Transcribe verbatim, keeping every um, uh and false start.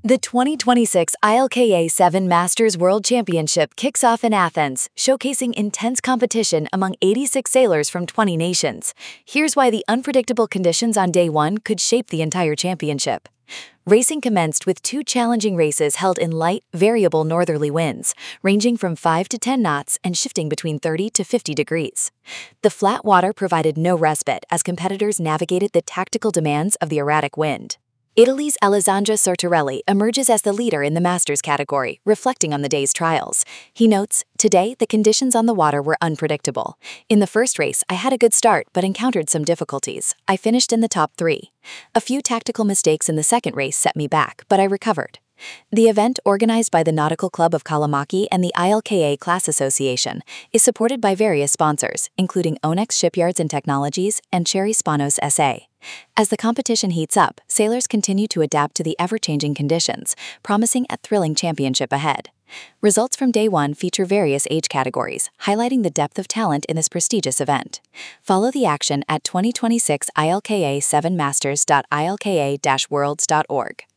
The twenty twenty-six I L K A seven Masters World Championship kicks off in Athens, showcasing intense competition among eighty-six sailors from twenty nations. Here's why the unpredictable conditions on day one could shape the entire championship. Racing commenced with two challenging races held in light, variable northerly winds, ranging from five to ten knots and shifting between thirty to fifty degrees. The flat water provided no respite as competitors navigated the tactical demands of the erratic wind. Italy's Alessandro Sortarelli emerges as the leader in the Masters category, reflecting on the day's trials. He notes, "Today, the conditions on the water were unpredictable. In the first race, I had a good start but encountered some difficulties. I finished in the top three. A few tactical mistakes in the second race set me back, but I recovered." The event, organized by the Nautical Club of Kalamaki and the I L K A Class Association, is supported by various sponsors, including Onex Shipyards and Technologies and Cherry Spanos S A As the competition heats up, sailors continue to adapt to the ever-changing conditions, promising a thrilling championship ahead. Results from day one feature various age categories, highlighting the depth of talent in this prestigious event. Follow the action at twenty twenty-six I L K A seven masters dot I L K A dash worlds dot org.